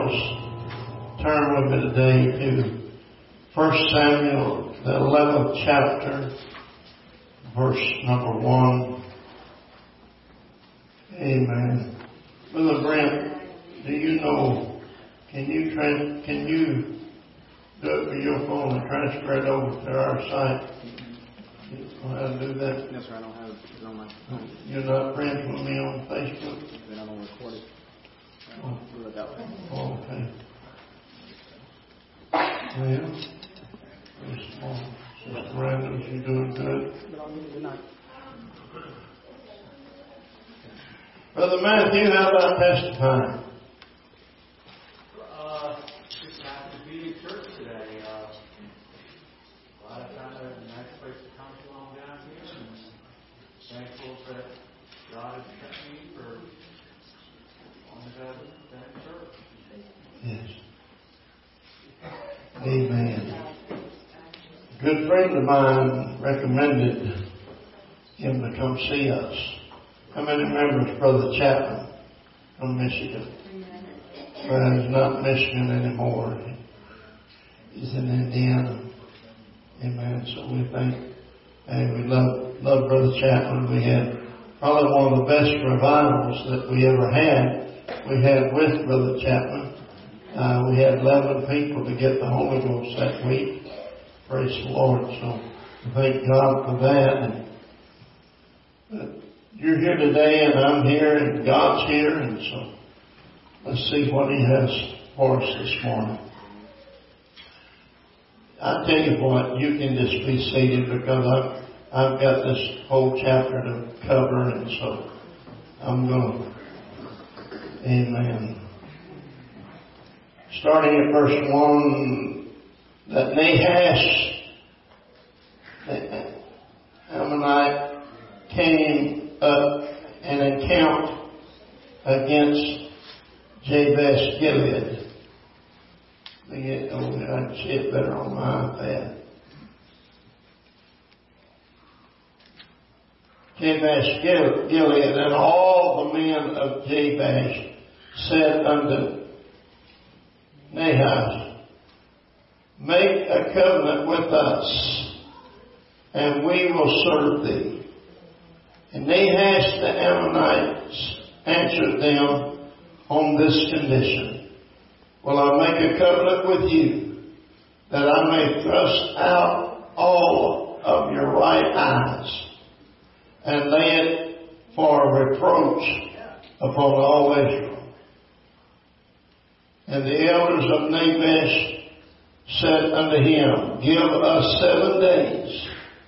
Bibles, turn with me today to 1 Samuel, the 11th chapter, verse number 1. Amen. Brother Brent, do you know, can you do it with your phone and transfer it over to our site? You know how to do that? Yes, sir. I don't have it on my phone. You're not friends with me on Facebook? Then I don't record it. I'll do it that way. Oh, okay. Well, very small. Sister Randall, you doing good? Good night. Brother Matthew, how about testifying? Just happy to be in church today. A lot of times a nice place to come to on down here, and thankful that God has kept me for as long as I've been in church. Yes. Amen. A good friend of mine recommended him to come see us. How many remembers Brother Chapman from Michigan? Well, he's not in Michigan anymore. He's in Indiana. Amen. So we think, and we love Brother Chapman. We had probably one of the best revivals that we ever had. We had with Brother Chapman. We had 11 people to get the Holy Ghost that week. Praise the Lord. So we thank God for that. And you're here today, and I'm here, and God's here, and so let's see what He has for us this morning. I tell you what, you can just be seated because I've got this whole chapter to cover, and so I'm going to. Amen. Starting at verse 1, that Nahash, the Ammonite, came up and encamped against Jabesh Gilead. I can see it better on my iPad. Jabesh Gilead, and all the men of Jabesh said unto Nahash, make a covenant with us, and we will serve thee. And Nahash the Ammonites answered them on this condition, will I make a covenant with you, that I may thrust out all of your right eyes, and lay it for a reproach upon all Israel. And the elders of Nahash said unto him, give us 7 days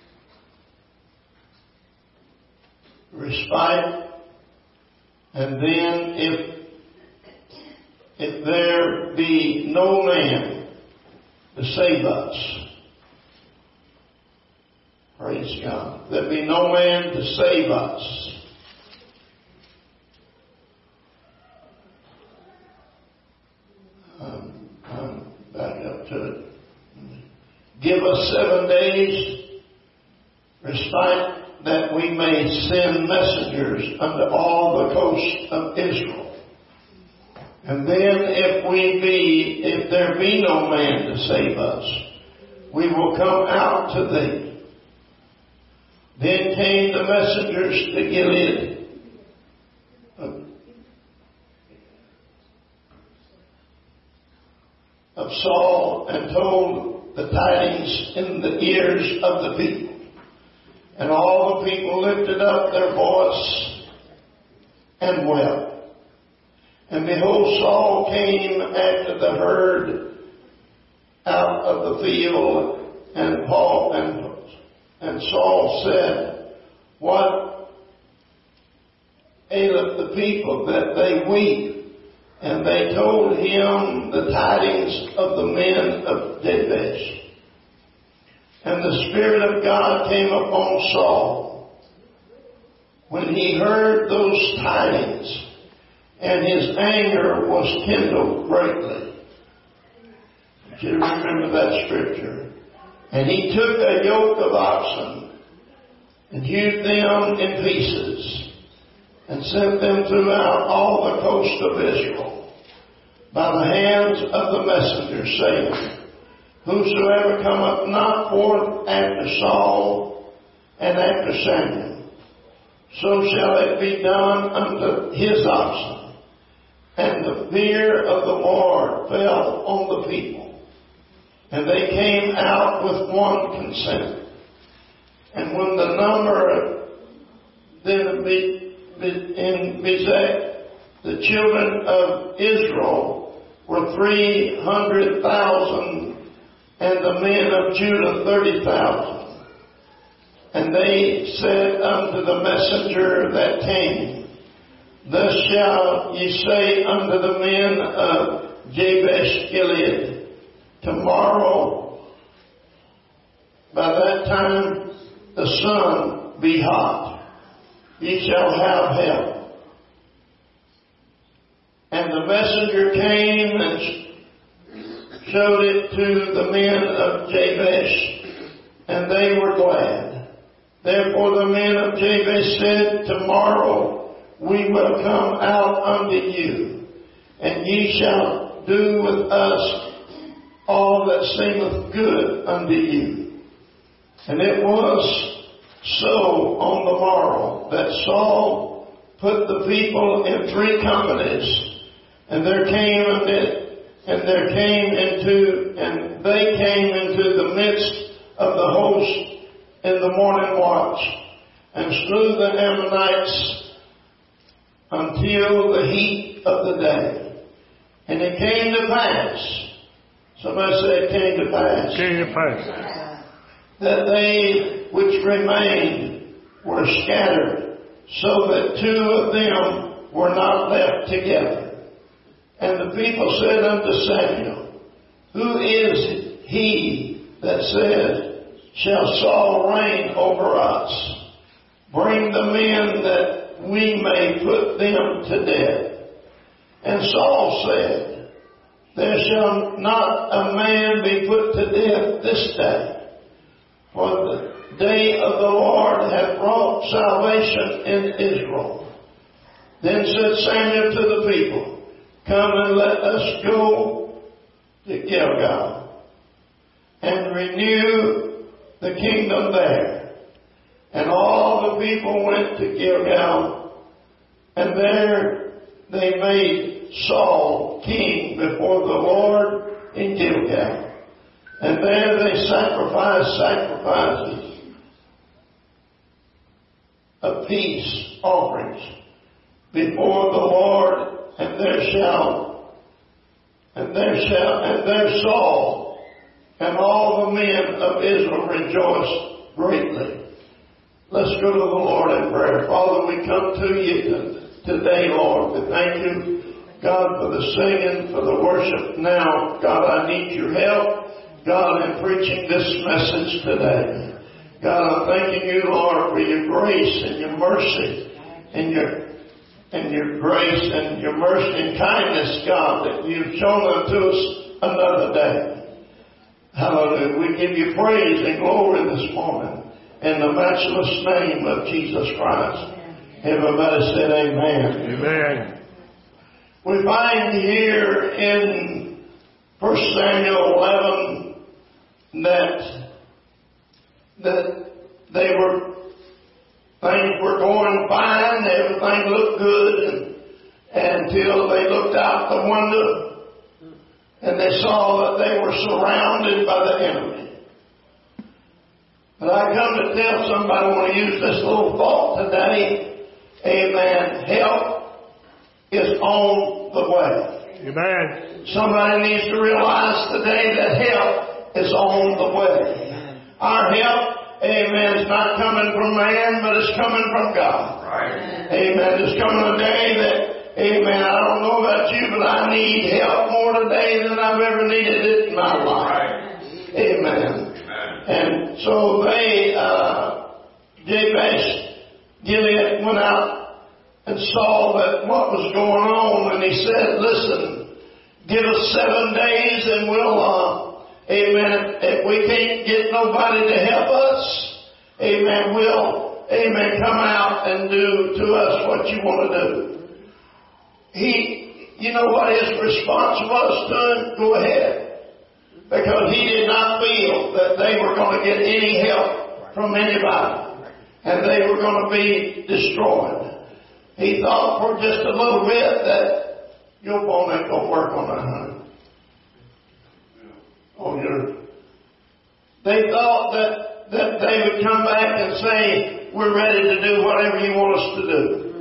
respite, and then if there be no man to save us, praise God, there be no man to save us, I'm back up to it. Give us 7 days respite, that we may send messengers unto all the coast of Israel. And then if there be no man to save us, we will come out to thee. Then came the messengers to Gilead of Saul, and told the tidings in the ears of the people. And all the people lifted up their voice and wept. And behold, Saul came after the herd out of the field, and Saul said, what aileth the people that they weep? And they told him the tidings of the men of Jabesh. And the Spirit of God came upon Saul when he heard those tidings, and his anger was kindled greatly. Do you remember that scripture? And he took a yoke of oxen and hewed them in pieces and sent them throughout all the coast of Israel. by the hands of the messenger, saying, Whosoever cometh not forth after Saul and after Samuel, so shall it be done unto his oxen. And the fear of the Lord fell on the people, and they came out with one consent. And when the number then in Bezek, the children of Israel were 300,000, and the men of Judah 30,000. And they said unto the messenger that came, Thus shall ye say unto the men of Jabesh Gilead, Tomorrow, by that time the sun be hot, ye shall have help. And the messenger came and showed it to the men of Jabesh, and they were glad. Therefore the men of Jabesh said, Tomorrow we will come out unto you, and ye shall do with us all that seemeth good unto you. And it was so on the morrow that Saul put the people in 3 companies, and they came into the midst of the host in the morning watch, and slew the Ammonites until the heat of the day. And it came to pass, somebody say it came to pass, that they which remained were scattered, so that 2 of them were not left together. And the people said unto Samuel, Who is he that said, Shall Saul reign over us? Bring the men that we may put them to death. And Saul said, There shall not a man be put to death this day, for the day of the Lord hath brought salvation in Israel. Then said Samuel to the people, Come and let us go to Gilgal, and renew the kingdom there. And all the people went to Gilgal, and there they made Saul king before the Lord in Gilgal. And there they sacrificed sacrifices of peace offerings before the Lord, and there Saul and all the men of Israel rejoiced greatly. Let's go to the Lord in prayer. Father, we come to you today, Lord. We thank you, God, for the singing, for the worship. Now, God, I need your help, God, in preaching this message today. God, I'm thanking you, Lord, for your grace and your mercy and your grace and your mercy and kindness, God, that you've shown unto us another day. Hallelujah. We give you praise and glory this morning in the matchless name of Jesus Christ. Everybody said amen. Amen. We find here in 1 Samuel 11 that things were going fine, everything looked good, until they looked out the window and they saw that they were surrounded by the enemy. But I come to tell somebody, I want to use this little thought today, amen, help is on the way. Amen. Somebody needs to realize today that help is on the way. Our help, amen, is not coming from man, but it's coming from God. Right. Amen. There's coming a day that, amen, I don't know about you, but I need help more today than I've ever needed it in my life. Right. Amen. And so Jabesh Gilead went out and saw that what was going on, and he said, listen, give us 7 days and we'll, amen, if we can't get nobody to help us, amen, we'll, amen, come out and do to us what you want to do. He you know what his response was to him? Go ahead. Because he did not feel that they were going to get any help from anybody. And they were going to be destroyed. He thought for just a little bit that your phone ain't going to work on that, honey. Oh, they thought that they would come back and say, we're ready to do whatever you want us to do.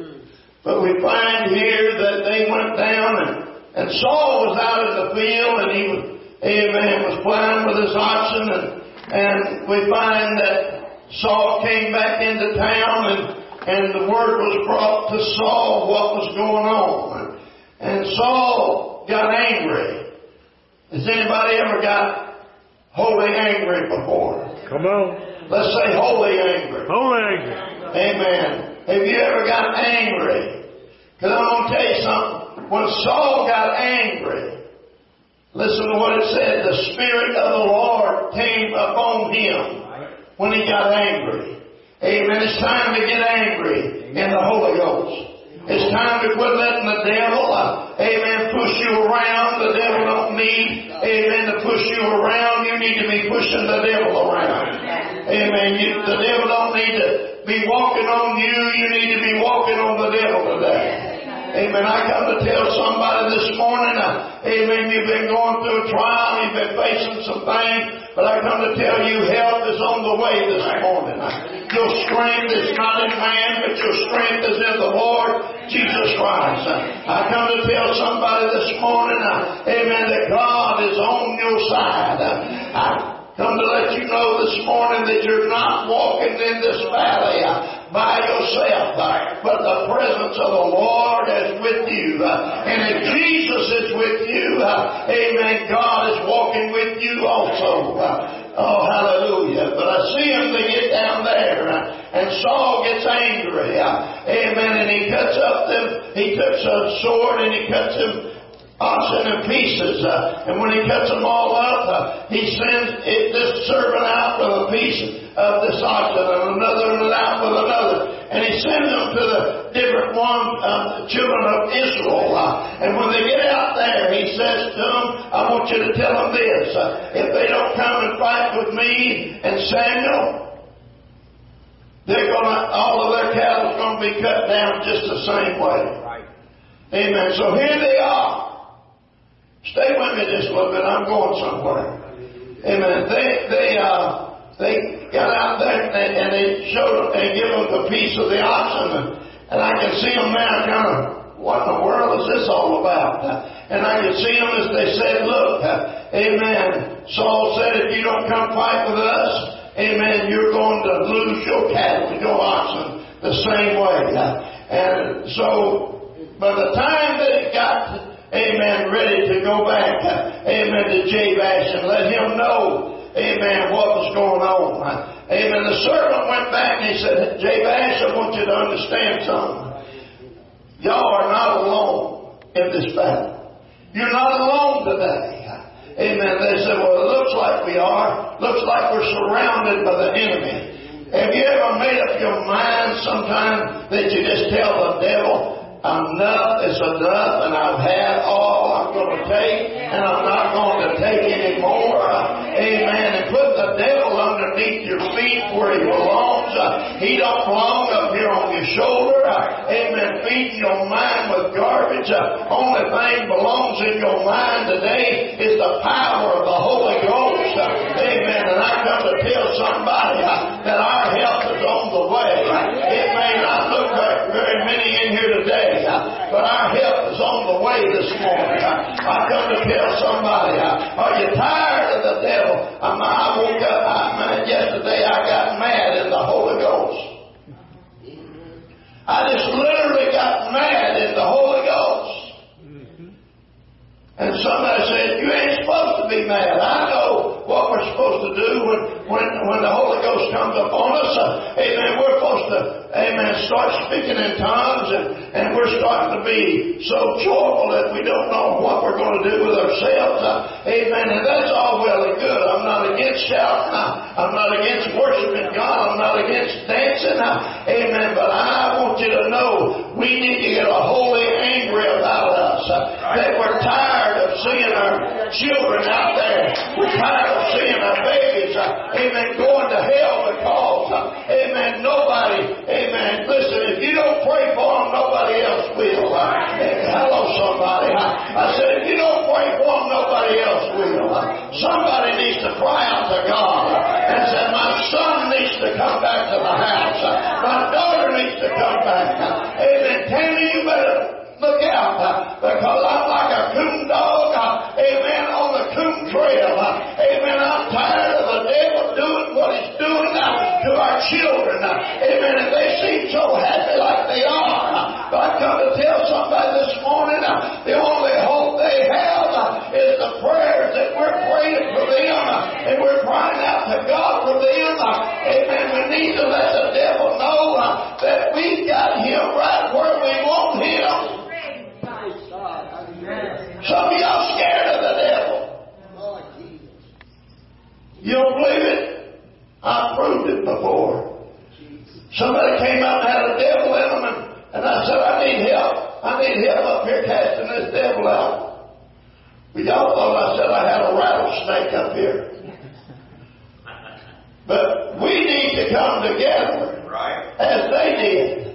But we find here that they went down and Saul was out in the field and he was plowing with his oxen and we find that Saul came back into town and the word was brought to Saul what was going on. And Saul got angry. Has anybody ever got holy angry before? Come on. Let's say holy angry. Holy angry. Amen. Have you ever got angry? Because I'm going to tell you something. When Saul got angry, listen to what it said. The Spirit of the Lord came upon him when he got angry. Amen. It's time to get angry in the Holy Ghost. It's time to quit letting the devil, push you around. The devil don't need, to push you around. You need to be pushing the devil around. Amen. The devil don't need to be walking on you. You need to be walking on the devil today. Amen. I come to tell somebody this morning, you've been going through a trial, you've been facing some things, but I come to tell you help is on the way this morning. Your strength is not in man, but your strength is in the Lord Jesus Christ. I come to tell somebody this morning, that God is on your side. I come to let you know this morning that you're not walking in this valley by yourself, but the presence of the Lord is with you. And if Jesus is with you, God is walking with you also. Oh, hallelujah. But I see him to get down there, and Saul gets angry. And he cuts up he took a sword and he cuts him oxen in pieces. And when he cuts them all up, he sends this servant out with a piece of this oxen and another out with another. And he sends them to the different children of Israel. And when they get out there, he says to them, I want you to tell them this. If they don't come and fight with me and Samuel, all of their cattle is going to be cut down just the same way. Right. Amen. So here they are. Stay with me just a little bit. I'm going somewhere. Amen. They got out there and they showed them and give them the piece of the oxen. And I can see them now kind of, what in the world is this all about? And I can see them as they said, look, Saul said, if you don't come fight with us, you're going to lose your cattle, your oxen, the same way. And so, by the time that it got ready to go back, to Jabesh and let him know, what was going on. The servant went back and he said, Jabesh, I want you to understand something. Y'all are not alone in this battle. You're not alone today. They said, well, it looks like we are. Looks like we're surrounded by the enemy. Have you ever made up your mind sometime that you just tell the devil, enough is enough, and I've had all I'm going to take, and I'm not going to take any more. And put the devil underneath your feet where he belongs. He don't belong up here on your shoulder. Feeding your mind with garbage. Only thing belongs in your mind today is the power of the Holy Ghost. And I come to tell somebody that our help is on the way. It may not look like very many in here today, but our help is on the way this morning. I come to tell somebody, are you tired of the devil? I woke up, yesterday I got mad in the Holy Ghost. I just literally got mad in the Holy Ghost. And somebody said, you ain't supposed to be mad. I know what we're supposed to do when the Holy Ghost comes upon us. We're supposed to, start speaking in tongues and we're starting to be so joyful that we don't know what we're going to do with ourselves. And that's all well and good. I'm not against shouting. I'm not against worshiping God. I'm not against dancing. But I want you to know we need to get a holy angry about us. That we're tired of seeing our children out there. We're tired of seeing our babies, amen, going to hell because, amen, nobody, amen, listen, if you don't pray for them, nobody else will. Hello, somebody. I said, if you don't pray for them, nobody else will. Somebody needs to cry out to God and say, my son needs to come back to the house. My daughter needs to come back. Amen. Tammy, you better look out because I'm like a coon dog. Amen. On the coon trail. Amen. I'm tired of the devil doing what he's doing to our children. Amen. And they seem so happy like they are. But I come to tell somebody this morning, the only hope they have is the prayers that we're praying for them. And we're crying out to God for them. Amen. We need to let the devil know that we've got him right where we want him. Some of y'all scared of the devil. You don't believe it? I proved it before. Somebody came out and had a devil in them, and I said, I need help. I need help up here casting this devil out. But y'all thought I said I had a rattlesnake up here. But we need to come together, as they did.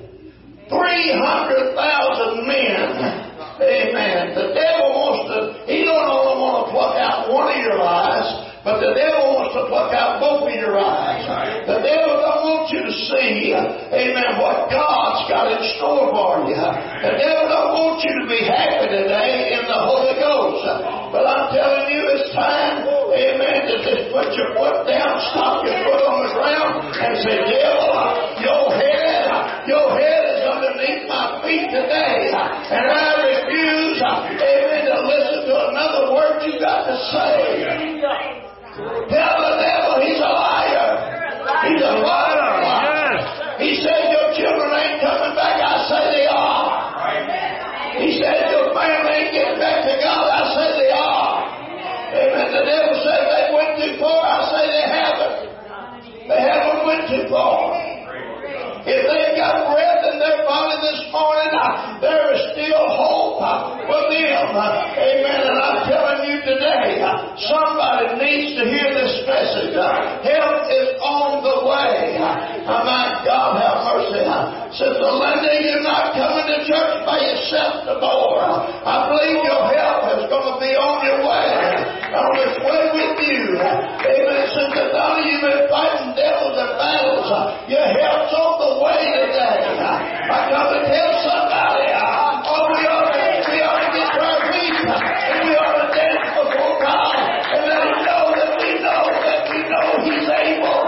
300,000 men. Amen. The devil wants to, he don't only want to pluck out one of your eyes, but the devil wants to pluck out both of your eyes. The devil don't want you to see, amen, what God's got in store for you. The devil don't want you to be happy today in the Holy Ghost. But I'm telling you, it's time, amen, to just put your foot down, stop your foot on the ground, and say, devil, your head is underneath my feet today. And I refuse, amen, to listen to another word you got to say. Tell the devil he's a liar. He's a liar. He said your children ain't coming back. I say they are. He said your family ain't getting back to God. I say they are. Amen. The devil said they went too far. I say they haven't. They haven't went too far. If they've got breath in their body this morning, there is still hope for them. Amen. And I'm telling you today, somebody needs to hear this message. Help is on the way. My God, have mercy. Sister Linda, you're not coming to church by yourself tomorrow. I believe your help is going to be on your way. On its way with you. Amen. Sister Donna, you've been fighting devils and battles. Your help's on the way today. I come to tell somebody, we ought to get to our feet and we ought to dance before God and let him know that we know he's able.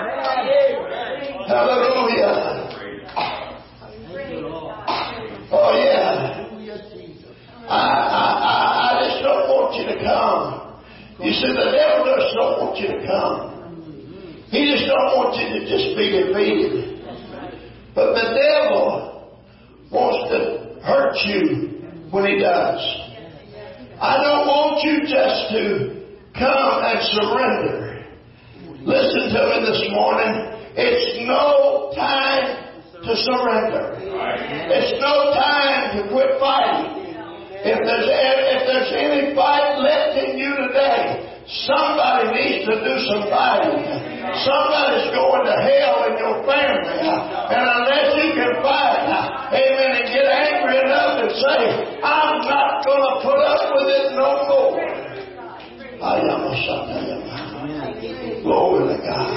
Hallelujah. Oh yeah. I just don't want you to come. You see, the devil just don't want you to come. He just don't want you to just be defeated. But the devil wants to hurt you when he does. I don't want you just to come and surrender. Listen to me this morning. It's no time to surrender. It's no time to quit fighting. If there's any fight left in you today, somebody needs to do some fighting. Somebody's going to hell in your family. And unless you can fight, amen, and get angry enough and say, I'm not going to put up with it no more. Glory to God.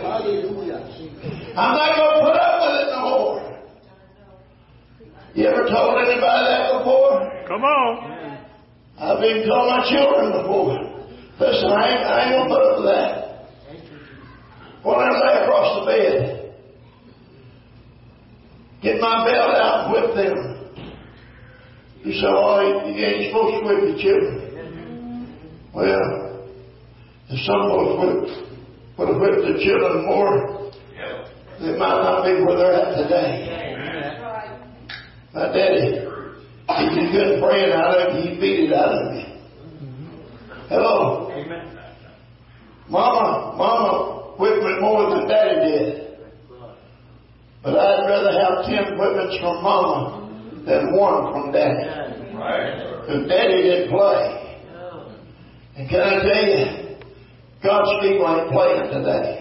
I'm not going to put up with it no more. You ever told anybody that before? Come on. I've even told my children before. Listen, I ain't going to put up with that. When I lay across the bed, get my belt out and whip them. You say, oh, you ain't supposed to whip your children. Well, if some of us would have whipped the children more, they might not be where they're at today. My daddy, if you couldn't pray it out of me, he beat it out of me. Hello? Amen. Mama whipped me more than Daddy did. But I'd rather have 10 whippings from Mama than one from Daddy. Right. Because Daddy didn't play. And can I tell you, God's people ain't playing today.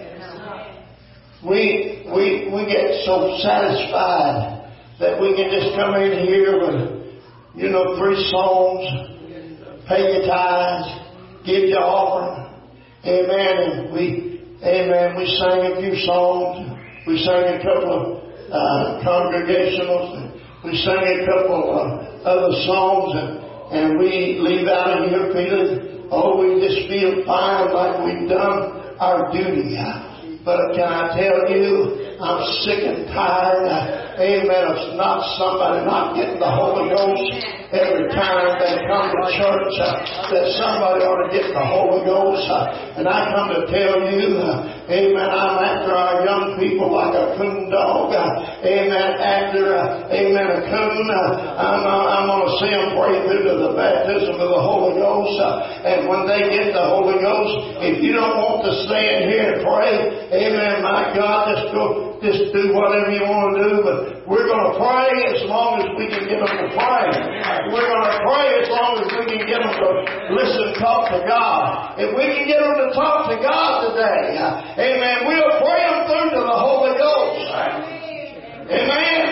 We get so satisfied that we can just come in here with, 3 songs, pay your tithes, give your offering. Amen. And we sang a few songs. We sang a couple of congregationals. And we sang a couple of other songs. And we leave out of here feeling, we just feel fine like we've done our duty. But can I tell you, I'm sick and tired, amen, of not somebody not getting the Holy Ghost every time they come to church, that somebody ought to get the Holy Ghost. And I come to tell you, amen, I'm after our young people like a coon dog, amen, after, amen, a coon. I'm going to see them pray through to the baptism of the Holy Ghost. And when they get the Holy Ghost, if you don't want to stand here and pray, amen, my God, just do whatever you want to do, but we're going to pray as long as we can get them to pray. We're going to pray as long as we can get them to listen, talk to God. If we can get them to talk to God today, amen, we'll pray them through to the Holy Ghost. Amen.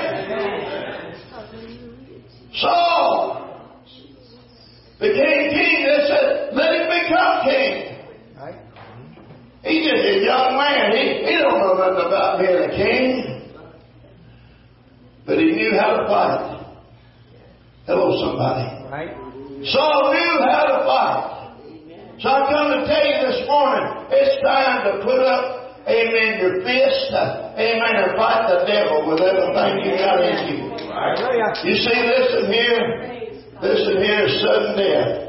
Saul, the king, they said, let him become king. He's just a young man. He don't know nothing about being a king. But he knew how to fight. Hello, somebody. Right. Saul knew how to fight. So I come to tell you this morning, it's time to put up, amen, your fist, amen, and fight the devil with everything you got in you. You see, listen here is sudden death.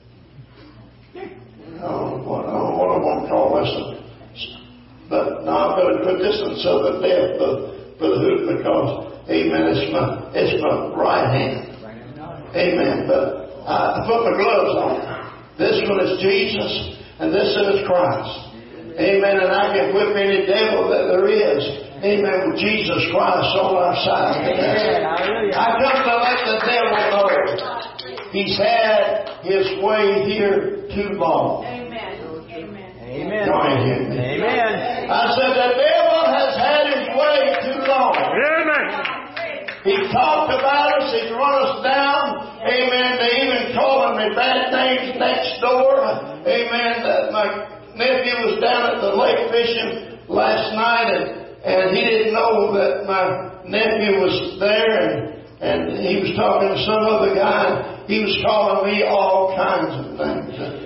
I don't know what I want to call this. But now I'm going to put this in sudden death, Brother Hood, because, amen, it's my right hand. Amen. But I put my gloves on. This one is Jesus, and this one is Christ. Amen. And I can whip any devil that there is. Amen. With Jesus Christ on our side. Amen. I come to let the devil know he's had his way here too long. Amen. Amen. I said the devil has had his way too long. Amen. He talked about us. He's run us down. Amen. They even calling me bad names next door. Amen. That my nephew was down at the lake fishing last night, and he didn't know that my nephew was there, and he was talking to some other guy. He was calling me all kinds of things.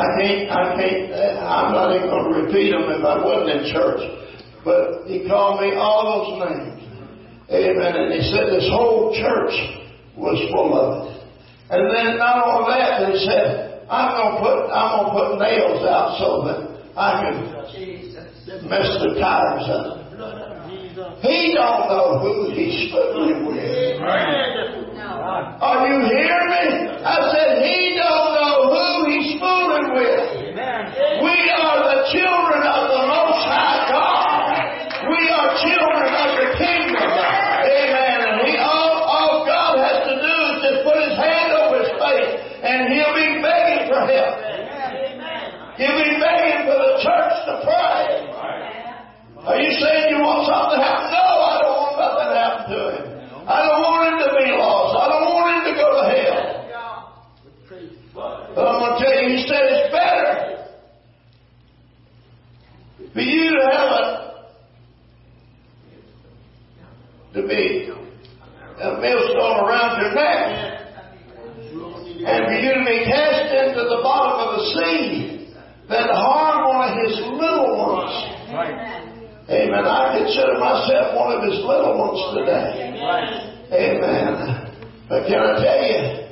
I'm not even going to repeat them if I wasn't in church. But he called me all those names. Amen. And he said this whole church was full of it. And then not only that, they said, I'm going to put nails out so that I can mess the tires up. He don't know who he's fooling with. Are you hearing me? I said he don't know who he's fooling with. We are the children of the Most High God. We are children of the kingdom. Amen. And all God has to do is just put his hand over his face, and he'll be begging for help. He'll be begging for the church to pray. Are you saying you want something to happen? No, I don't want nothing to happen to him. I don't want him to be lost. I don't want him to go to hell. But I'm going to tell you, he said it's better for you to have to be a millstone around your neck, and for you to be cast into the bottom of the sea than to harm one of his little ones. Amen. I consider myself one of his little ones today. Amen. But can I tell you,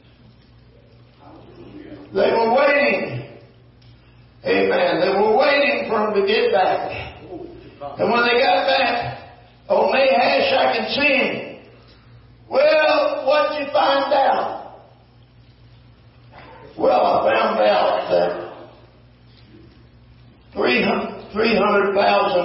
they were waiting. Amen. They were waiting for him to get back. And when they got back, old Nahash, I can see him. Well, what'd you find out? Well, I found out that 300,000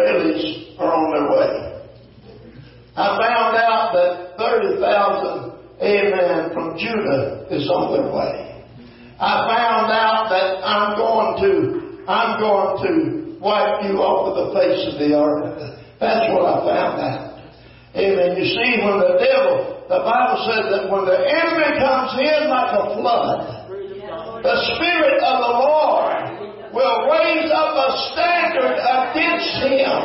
Israelis are on their way. I found out that 30,000 amen, from Judah is on their way. I found out that I'm going to wipe you off of the face of the earth. That's what I found out. Amen. You see, when the Bible says that when the enemy comes in like a flood, the Spirit of the Lord will raise up a standard against him.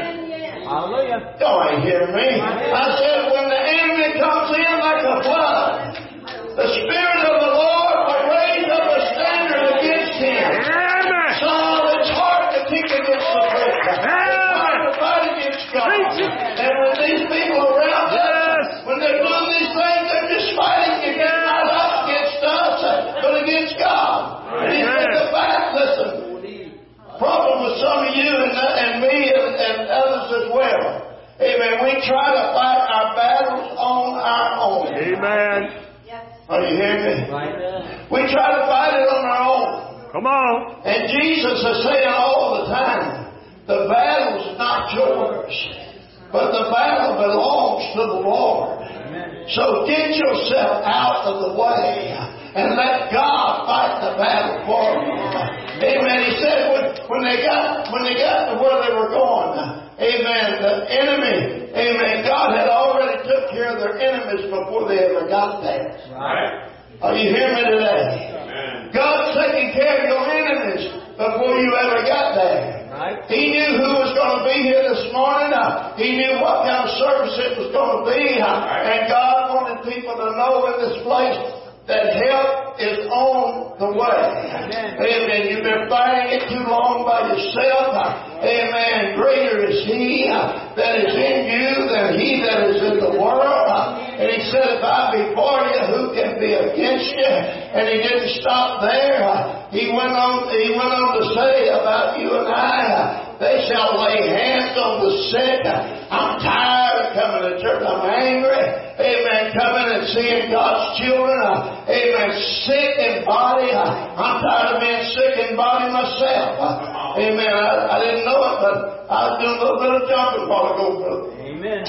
Hallelujah. Y'all ain't hearing me. I said when the enemy comes in like a flood, the Spirit of the Lord will raise up a standard against him. So it's hard to kick against the faith. It's hard to fight against God. And when these people around us, when they're doing these things, they're just fighting against, not us against us, but against God. And he said the fact, listen, problem with some of you and me and others as well. Amen. We try to fight our battles on our own. Amen. Are you hearing me? Right. We try to fight it on our own. Come on. And Jesus is saying all the time, the battle's not yours, but the battle belongs to the Lord. So get yourself out of the way and let God fight the battle for you. Amen. He said when they got to where they were going, amen, the enemy, amen, God had already took care of their enemies before they ever got there. Right. Are you hearing me today? Amen. God's taking care of your enemies before you ever got there. Right. He knew who was going to be here this morning. He knew what kind of service it was going to be. And God wanted people to know in this place that help is on the way. Amen. You've been fighting it too long by yourself. Amen. Greater is He that is in you than he that is in the world. And He said, if I be for you, who can be against you? And He didn't stop there. He went on to say about you and I, they shall lay hands on the sick. I'm tired of coming to church. I'm angry. Amen. Coming and seeing God's children. Amen. Sick in body. I'm tired of being sick in body myself. Amen. I didn't know it, but I was doing a little bit of jumping while ago, brother. Amen.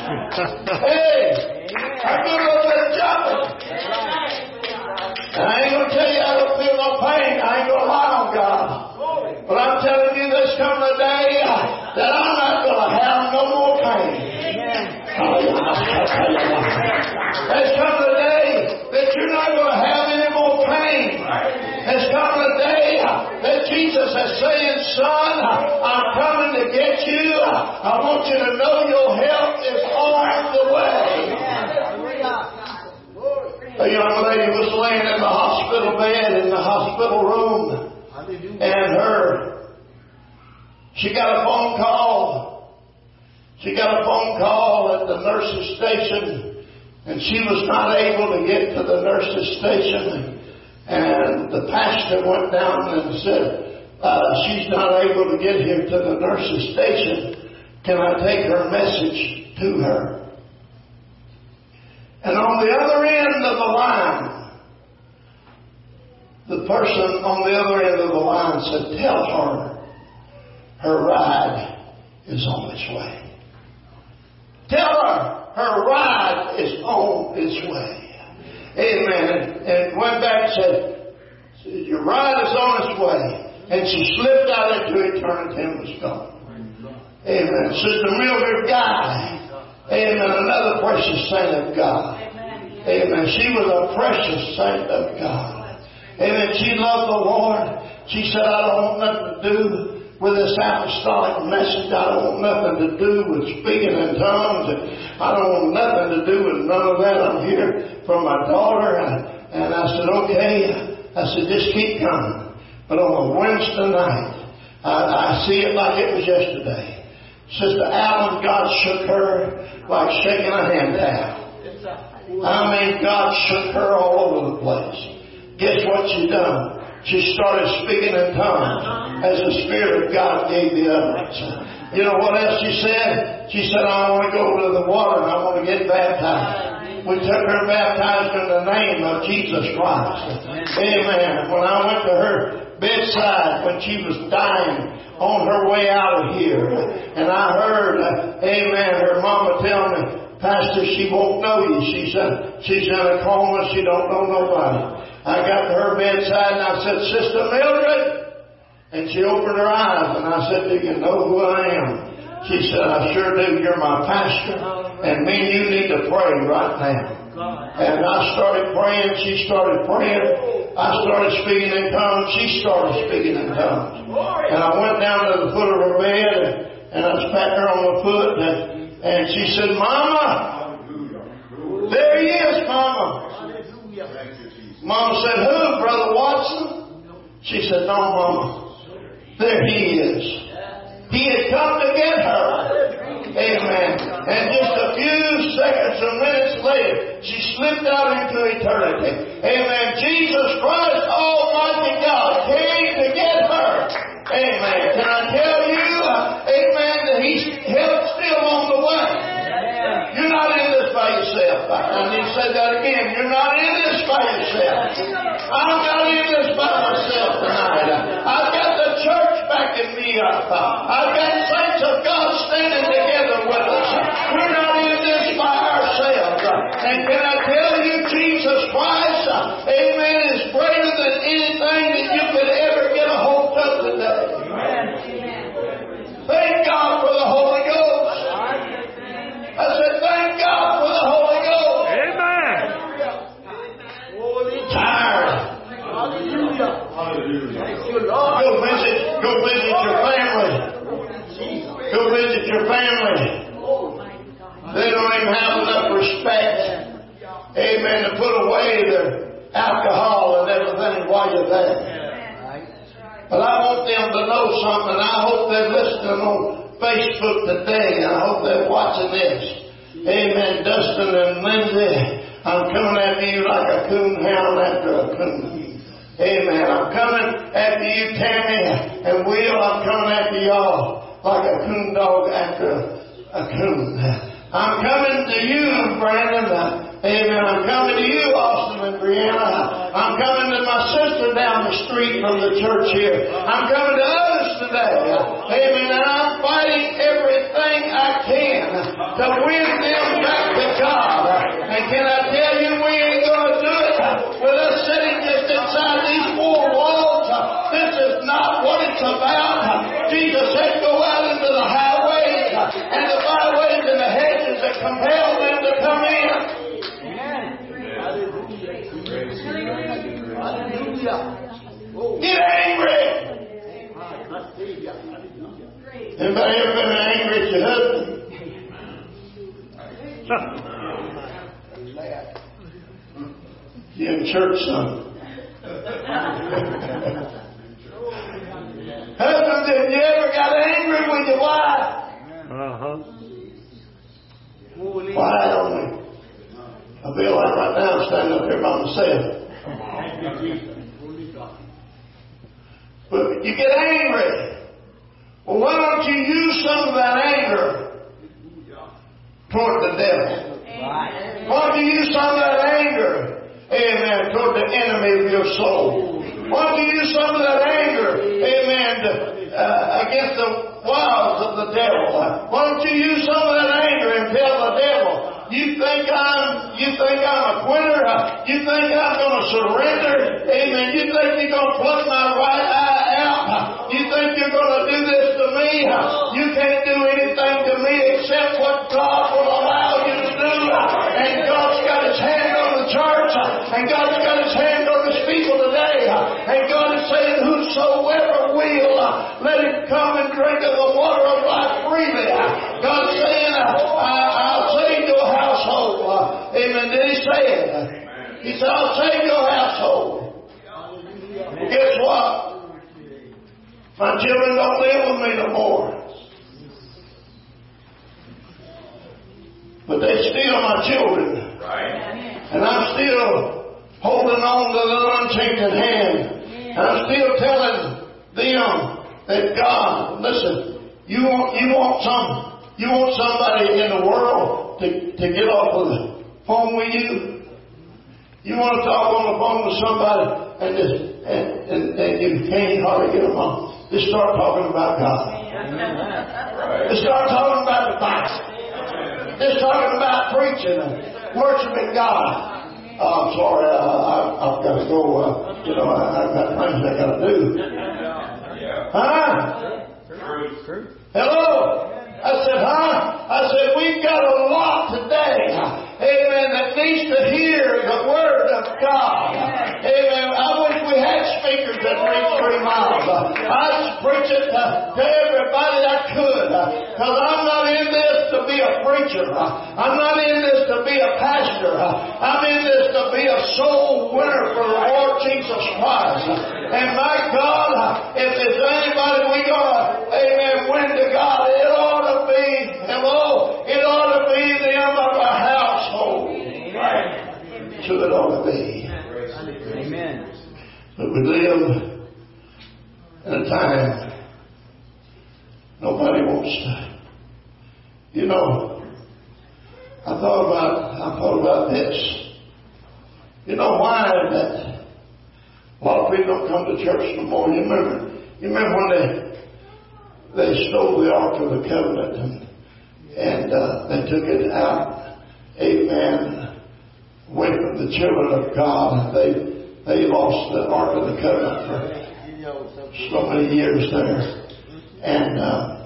Hey, I'm doing a little bit of jumping. And I ain't going to tell you I don't feel no pain. I ain't going to lie on God. But I'm telling you this coming a day that I'm not going to have no more pain. There's coming a day that you're not going to have any more pain. There's coming a day that Jesus is saying, son, I'm coming to get you. I want you to know your help is on the way. A young lady was laying in the hospital bed in the hospital room. And she got a phone call. She got a phone call at the nurse's station, and she was not able to get to the nurse's station. And the pastor went down and said, she's not able to get here to the nurse's station. Can I take her message to her? And on the other end of the line, the person on the other end of the line said, tell her ride is on its way. Tell her ride is on its way. Amen. And went back and said, your ride is on its way. And she slipped out into eternity and was gone. Amen. Sister Mildred Guy. Amen. Another precious saint of God. Amen. She was a precious saint of God. Amen. She loved the Lord. She said, I don't want nothing to do with this apostolic message. I don't want nothing to do with speaking in tongues. I don't want nothing to do with none of that. I'm here for my daughter. And I said, okay. I said, just keep coming. But on a Wednesday night, I see it like it was yesterday. Sister Allen, God shook her like shaking a hand out. I mean, God shook her all over the place. Guess what she done? She started speaking in tongues as the Spirit of God gave the utterance. You know what else she said? She said, I want to go to the water and I want to get baptized. We took her baptized in the name of Jesus Christ. Amen. When I went to her bedside when she was dying on her way out of here, and I heard, amen, her mama tell me, Pastor, she won't know you. She's in a coma. She don't know nobody. I got to her bedside and I said, Sister Mildred. And she opened her eyes and I said, do you know who I am? She said, I sure do. You're my pastor. And me and you need to pray right now. And I started praying. She started praying. I started speaking in tongues. She started speaking in tongues. And I went down to the foot of her bed and I spat her on the foot. And she said, Mama, there he is, Mama. Mama said, who, Brother Watson? She said, no, Mama. There he is. He had come to get her. Amen. And just a few seconds or minutes later, she slipped out into eternity. Amen. Jesus Christ, Almighty God, came to get her. Amen. Can I tell you, amen, that He's help still on the way. You're not in this by yourself. I need to say that again. You're not in this by yourself. I'm not in this by myself tonight. I've got the church backing me up. I've got saints of God standing together with us. We're not in this by ourselves. And can I tell you, Jesus Christ, amen, is greater than anything that you could ever get a hold of today. Thank God for the Holy Ghost. I said, thank God for the Holy Ghost. Amen. Tired. Go visit your family. Go visit your family. They don't even have enough respect, amen, to put away their alcohol and everything while you're there. But I want them to know something. I hope they're listening on Facebook today. I hope they're watching this. Amen. Dustin and Lindsay, I'm coming after you like a coon hound after a coon. Amen. I'm coming after you, Tammy and Will. I'm coming after y'all like a coon dog after a coon. I'm coming to you, Brandon. Amen. I'm coming to you, Austin and Brianna. I'm coming to my sister down the street from the church here. I'm coming to others today. Amen. And I'm fighting everything I can to win them back to God. And can I tell you, we ain't going to do it with us sitting just inside these four walls. This is not what it's about. Jesus said, go out into the highways and the byways and the hedges that compel them to come in. Get angry. Anybody ever been angry at your husband? You're in church, son. Husbands, have you ever got angry with your wife? Why don't we? I feel like right now I'm standing up here by myself. But you get angry. Well, why don't you use some of that anger toward the devil? Why don't you use some of that anger, amen, toward the enemy of your soul? Why don't you use some of that anger, amen, against the wiles of the devil? Why don't you use some of that anger and tell the devil, you think I'm a quitter? You think I'm going to surrender? Amen. You think you're going to pluck my right eye out? You think you're going to do this to me? You can't do anything to me except what God will allow you to do. And God's got His hand on the church. And God's got His hand on His people today. And God is saying, whosoever will, let him come and drink of the water of life freely. God's saying, I'll save your household. Amen. Did He say it? He said, I'll save your household. Well, guess what? My children don't live with me no more. But they're still my children. And I'm still holding on to the unchanging hand. And I'm still telling them that God, listen, you want somebody in the world to get off of the phone with you. You want to talk on the phone with somebody and you can't hardly get them on. Just start talking about God. Just start talking about the Bible. Just talking about preaching and worshiping God. I'm sorry, I've got to go. I've got things I got to do. Hello? I said, I said, we've got a lot today. Amen. That needs to hear the Word of God. Amen. I wish we had speakers that reach 3 miles. I'd preach it to everybody I could. Because I'm not in this to be a preacher. I'm not in this to be a pastor. I'm in this to be a soul winner for the Lord Jesus Christ. And my God, if there's anybody we got, amen, win to God, it ought to be, it ought to be them of our household. Amen. So it ought to be. Amen. But we live in a time nobody wants to. I thought about this. You know why that a lot of people don't come to church no more? You remember when they stole the Ark of the Covenant and they took it out, amen, away from the children of God. They lost the Ark of the Covenant for so many years there. And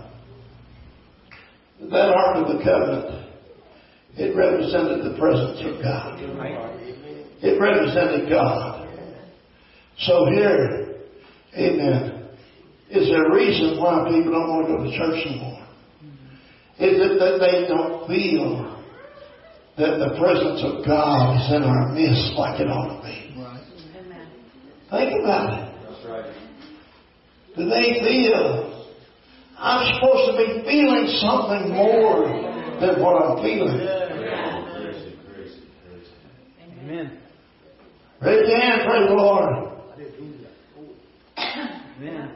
that Ark of the Covenant, it represented the presence of God. It represented God. So here, amen, is there a reason why people don't want to go to church anymore? Is it that they don't feel that the presence of God is in our midst like it ought to be? Right. Think about it. That's right. Do they feel I'm supposed to be feeling something more than what I'm feeling? Amen. Raise your hand, praise the Lord. Amen.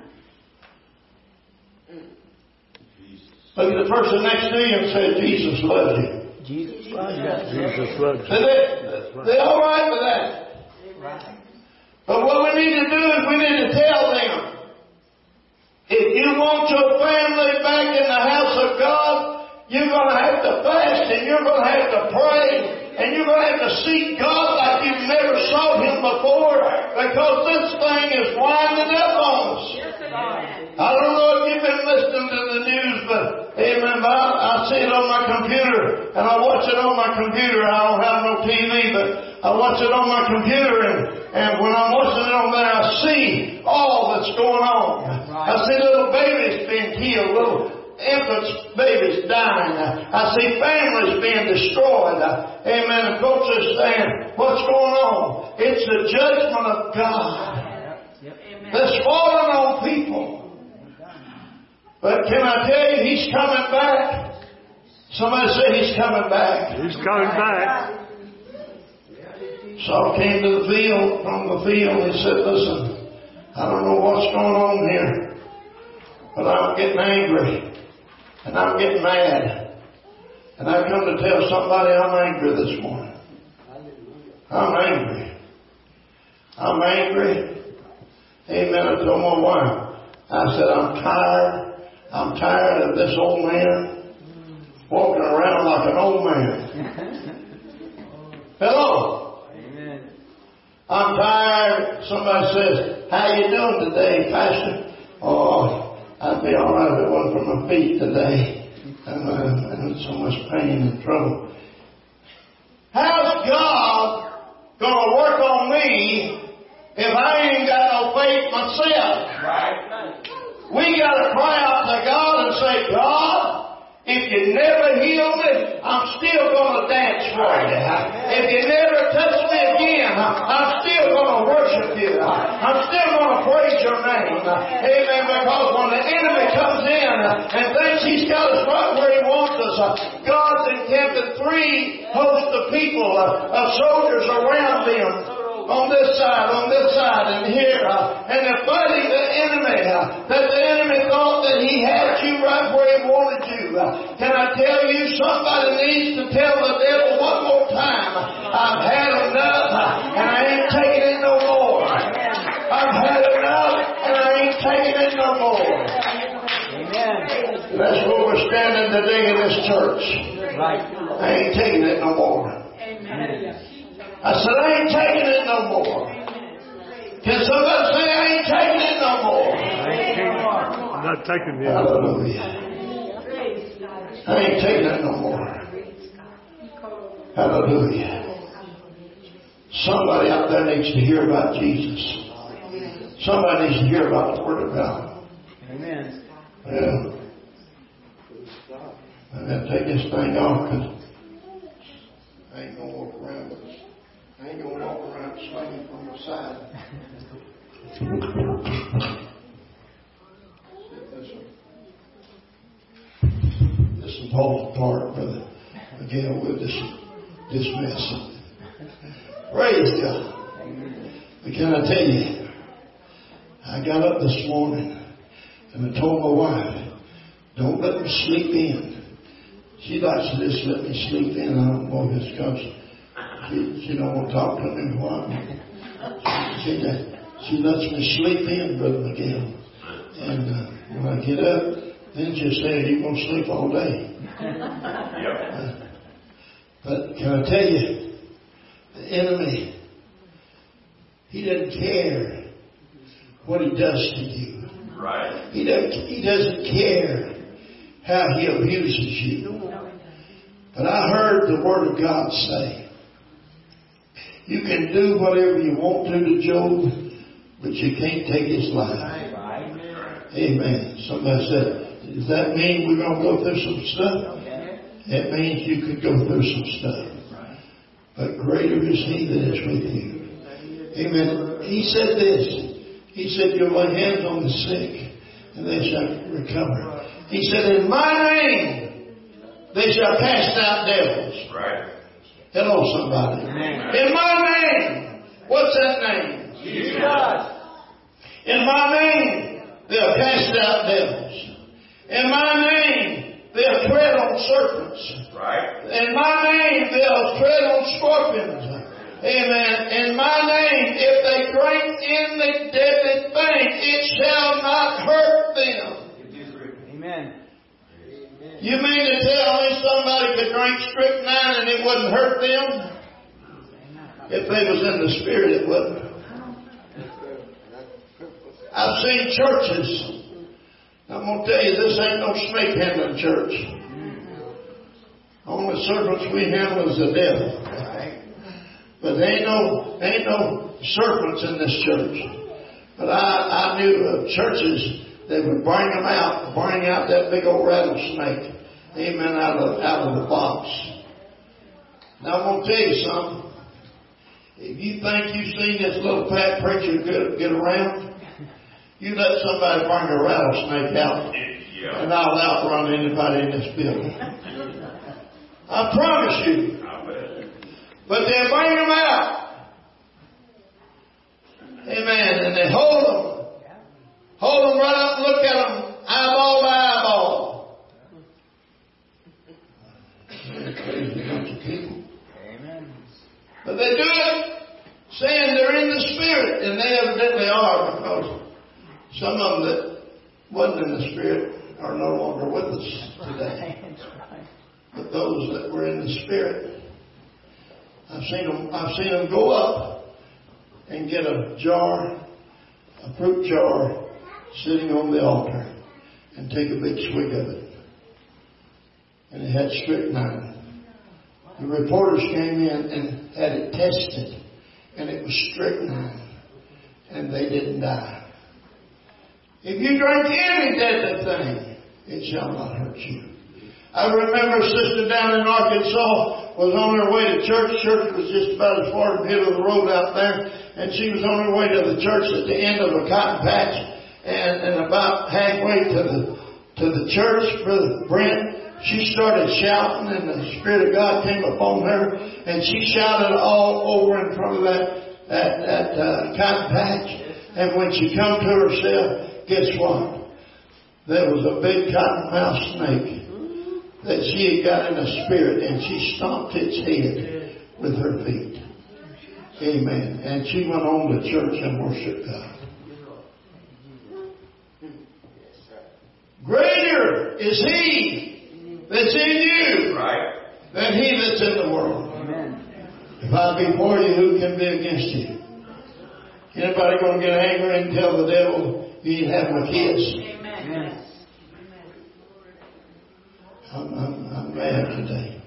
Look at the person next to you and say, Jesus loves you. Jesus loves you. Jesus loves you. They're all right with that. But what we need to do is we need to tell them, if you want your family back in the house of God, you're going to have to fast and you're going to have to pray and you're going to have to seek God like you've never sought Him before, because this thing is winding up on us. I don't know if you've been listening to the news, but amen, I see it on my computer and I watch it on my computer. I don't have no TV, but I watch it on my computer, and when I'm watching it on there, I see all that's going on. I see little babies being killed, little infants, babies dying. I see families being destroyed. Amen. And folks are saying, what's going on? It's the judgment of God that's falling on people. But can I tell you, He's coming back? Somebody say He's coming back. He's coming back. Saul came to the field, from the field, and he said, listen, I don't know what's going on here, but I'm getting angry, and I'm getting mad, and I've come to tell somebody I'm angry this morning. I'm angry. I'm angry. Amen. I told my wife, I said, I'm tired of this old man walking around like an old man. Hello. I'm tired. Somebody says, how you doing today, Pastor? Oh, I'd be all right if it wasn't for my feet today. I'm in so much pain and trouble. How's God going to work on me if I ain't got no faith myself? Right. We got to cry out to God and say, God, if you never heal me, I'm still going to dance for you. If you never touch me again, I'm still going to worship you. I'm still going to praise your name. Amen. Because when the enemy comes in and thinks he's got us right where he wants us, God's encamped 3 hosts of people, of soldiers around them. On this side, and here. And they're fighting the enemy. That the enemy thought that he had you right where he wanted you. Can I tell you, somebody needs to tell the devil one more time, I've had enough, and I ain't taking it no more. I've had enough, and I ain't taking it no more. Amen. That's where we're standing today in this church. Right. I ain't taking it no more. I said, I ain't taking it no more. Can somebody say, I ain't taking it no more? I'm not taking it. Hallelujah. I ain't taking it no more. Hallelujah. Somebody out there needs to hear about Jesus. Somebody needs to hear about the Word of God. Amen. Yeah. I got to take this thing off because I ain't going to walk around with this. I ain't going to walk around swinging from the side. This will fall apart, Brother Miguel, with this mess. Praise God. But can I tell you, I got up this morning and I told my wife, don't let me sleep in. She likes to just let me sleep in. I don't know if it's because she don't want to talk to me while she lets me sleep in, Brother Miguel. And when I get up, then she'll say, you're going to sleep all day. But can I tell you, the enemy, he doesn't care what he does to you. Right. He doesn't care how he abuses you. But I heard the Word of God say, you can do whatever you want to Job, but you can't take his life. Amen. Somebody said, does that mean we're going to go through some stuff? It means you could go through some stuff. But greater is he that is with you. Amen. He said this. He said, you'll lay hands on the sick and they shall recover. He said, in my name they shall cast out devils. Right. Hello, somebody. In my name. What's that name? Jesus. In my name they'll cast out devils. In my name they'll tread on serpents. Right. In my name they'll tread on scorpions. Amen. In my name, if they drink in the deadly thing, it shall not hurt them. Amen. You mean to tell me somebody could drink strychnine and it wouldn't hurt them? If they was in the Spirit, it wouldn't. I've seen churches. I'm going to tell you, this ain't no snake handling church. Only serpents we handle is the devil. But there ain't no serpents in this church. But I knew of churches that would bring out that big old rattlesnake. Amen. Out of the box. Now I'm going to tell you something. If you think you've seen this little fat preacher get around, you let somebody bring a rattlesnake out, and I'll outrun anybody in this building. I promise you. But they bring them out. Amen. And they hold them. Hold them right up and look at them eyeball to eyeball. They're a crazy bunch of people. Amen. But they do it saying they're in the Spirit. And they evidently are, because some of them that wasn't in the Spirit are no longer with us today. But those that were in the Spirit, I've seen them go up and get a fruit jar, sitting on the altar, and take a big swig of it. And it had strychnine. The reporters came in and had it tested, and it was strychnine, and they didn't die. If you drink any deadly thing, it shall not hurt you. I remember a sister down in Arkansas was on her way to church. Church was just about as far as the middle of the road out there. And she was on her way to the church at the end of a cotton patch. And about halfway to the church, Brother Brent, she started shouting, and the Spirit of God came upon her. And she shouted all over in front of that cotton patch. And when she come to herself, guess what? There was a big cottonmouth snake that she had got in the Spirit, and she stomped its head with her feet. Amen. And she went on to church and worshiped God. Greater is He that's in you than he that's in the world. Amen. If I be for you, who can be against you? Anybody going to get angry and tell the devil you ain't having a kiss? Amen. I'm mad today.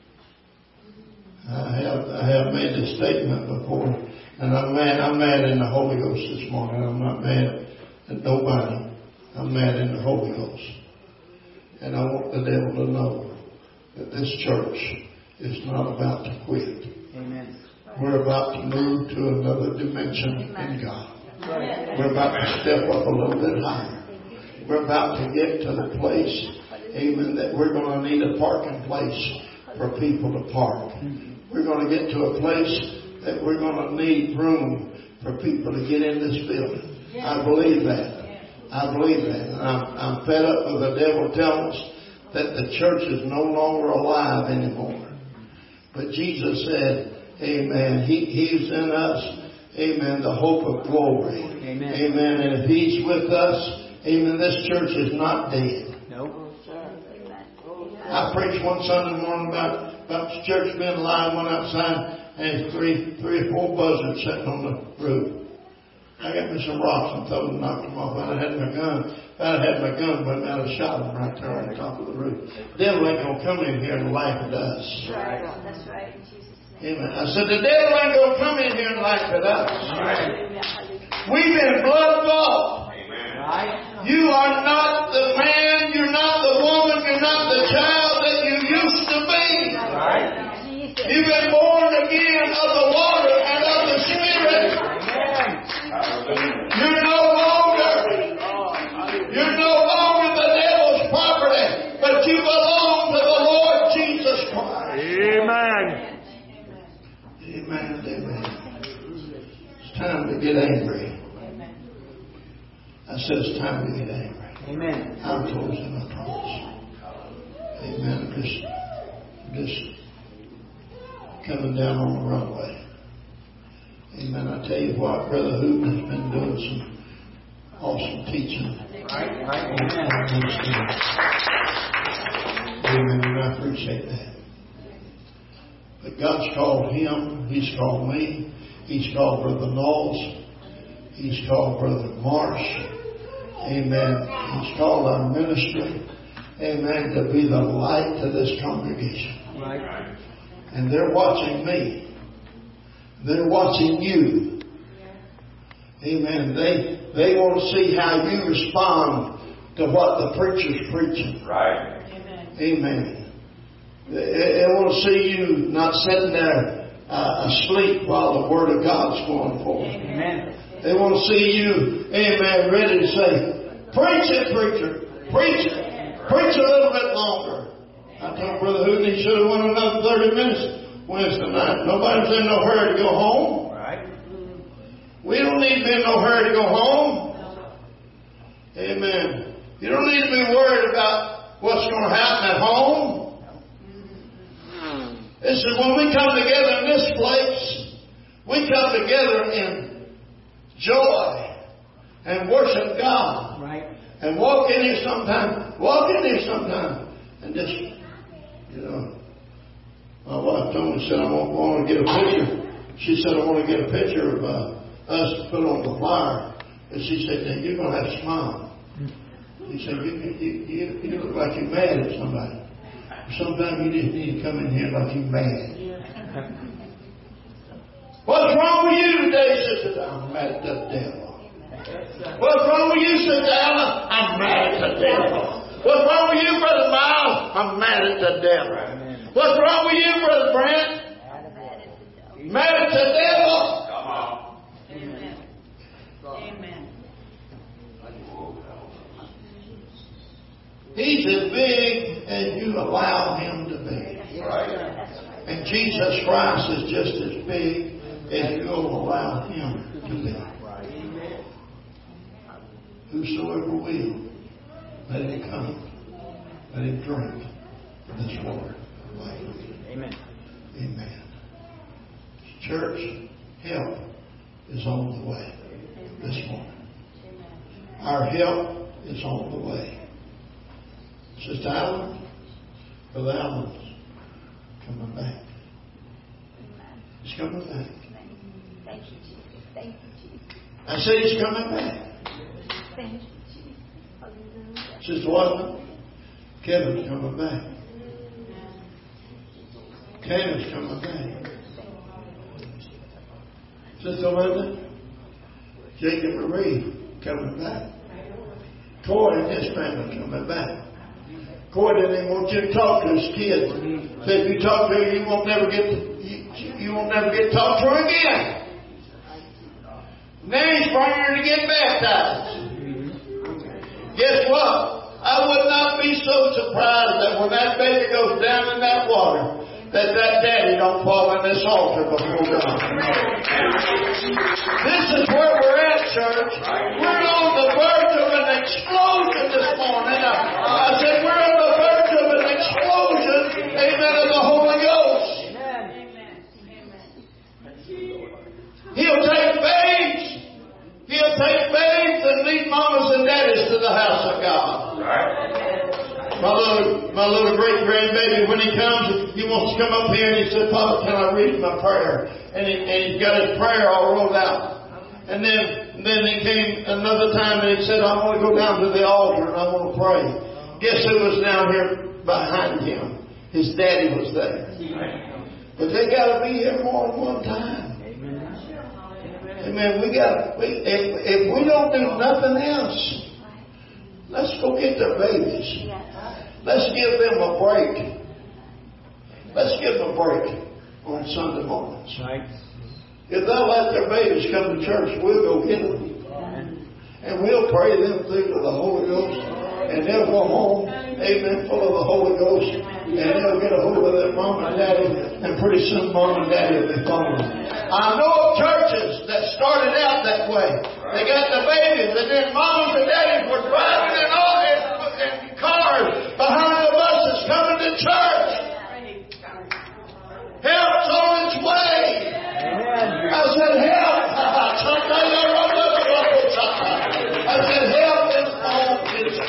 I have made this statement before, and I'm mad in the Holy Ghost this morning. I'm not mad at nobody. I'm mad in the Holy Ghost. And I want the devil to know that this church is not about to quit. Amen. We're about to move to another dimension in God. We're about to step up a little bit higher. We're about to get to the place, amen, that we're going to need a parking place for people to park. We're going to get to a place that we're going to need room for people to get in this building. I believe that. I believe that. And I'm fed up with the devil telling us that the church is no longer alive anymore. But Jesus said, amen, He's in us, amen, the hope of glory. Amen. Amen. And if He's with us, amen, this church is not dead. Nope. I preached one Sunday morning about the church being alive. Went outside and three or four buzzards sitting on the roof. I got me some rocks and told them to knock them off. I'd have had my gun. If I'd have had my gun, but I'd have shot them right there on the top of the roof. The devil ain't going to come in here and laugh at us. Right. That's right. In Jesus' name. Amen. I said, the devil ain't going to come in here and laugh at us. We've been blood bought. Right. You are not the man, you're not the woman, you're not the child that you used to be. Right. You've been born again of the water and of the Spirit. You're no longer the devil's property, but you belong to the Lord Jesus Christ. Amen. Amen. Amen. It's time to get angry. I said it's time to get angry. Amen. I'm closing, I promise. Amen. Just coming down on the runway. Amen. I tell you what, Brother Hooten has been doing some awesome teaching. Right. Amen. And I appreciate that. But God's called him. He's called me. He's called Brother Knowles. He's called Brother Marsh. Amen. He's called our ministry. Amen. To be the light to this congregation. Right. And they're watching me. They're watching you. Amen. They want to see how you respond to what the preacher's preaching. Right. Amen. They want to see you not sitting there asleep while the Word of God's going forth. Amen. They want to see you, amen, ready to say, preach it, preacher. Preach it. Preach a little bit longer. I told Brother Hooten he should have went another 30 minutes Wednesday night. Nobody's in no hurry to go home. Right. We don't need to be in no hurry to go home. Amen. You don't need to be worried about what's going to happen at home. This is when we come together in this place, we come together in joy and worship God. Right. And walk in here sometime. And just, my wife told me, said, I want to get a picture. She said, I want to get a picture of us to put on the flyer. And she said, then you're going to have to smile. He said, you look like you're mad at somebody. Sometimes you just need to come in here like you're mad. What's wrong with you today, Sister? I'm mad at the devil. What's wrong with you, Sister Ella? I'm mad at the devil. What's wrong with you, Brother Miles? I'm mad at the devil. What's wrong with you, Brother Brent? Mad at the devil. Come on. Amen. Amen. He's as big as you allow him to be. Right. And Jesus Christ is just as big as you'll allow him to be. Whosoever will, let him come. Let him drink this water of life. Amen. Amen. Church, help is on the way this morning. Our help is on the way. Sister Allen, Brother Allen, coming back. He's coming back. Thank you, Jesus. Thank you, Jesus. I said He's coming back. Thank you, Jesus. Hallelujah. Sister Wasn't Kevin's coming back. Kevin's coming back. Sister Linda, Jacob Marie coming back. Corey and his family coming back. Corey didn't even want you to talk to his kids. Said if you talk to him, you won't never get talked to again. Now he's praying to get baptized. Guess what? I would not be so surprised that when that baby goes down in that water, that daddy don't fall in this altar before God. This is where we're at, church. We're on the verge of an explosion this morning. I said we're on the verge of an explosion, amen, of the Holy Ghost. He'll take babes. He'll take babes and lead mamas and daddies to the house of God. My little great grandbaby, when he comes, he wants to come up here and he said, Papa, can I read my prayer? And he's got his prayer all rolled out. And then he came another time and he said, I want to go down to the altar and I want to pray. Guess who was down here behind him? His daddy was there. But they got to be here more than one time. Amen. If we don't do nothing else, let's go get their babies. Let's give them a break. Let's give them a break on Sunday mornings. If they'll let their babies come to church, we'll go get them. And we'll pray them through to the Holy Ghost. And they'll go home, amen, full of the Holy Ghost. And they'll get a hold of their mom and daddy. And pretty soon mom and daddy will be following. I know of churches that started out that way. They got the babies, and then moms and daddies were driving in cars behind the buses coming to church. Help's on its way. I said, help. I said, help is on its